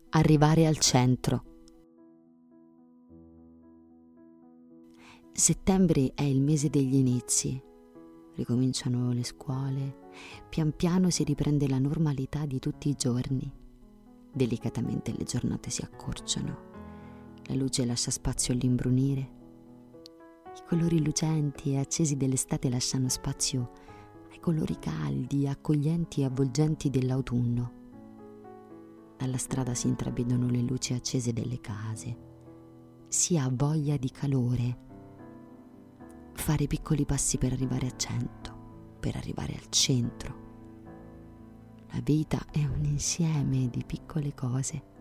Arrivare al centro. Settembre è il mese degli inizi. Ricominciano le scuole, pian piano si riprende la normalità di tutti i giorni. Delicatamente le giornate si accorciano, la luce lascia spazio all'imbrunire, i colori lucenti e accesi dell'estate lasciano spazio ai colori caldi, accoglienti e avvolgenti dell'autunno. Dalla strada si intravedono le luci accese delle case. Si ha voglia di calore. Fare piccoli passi per arrivare a 100, per arrivare al centro. La vita è un insieme di piccole cose.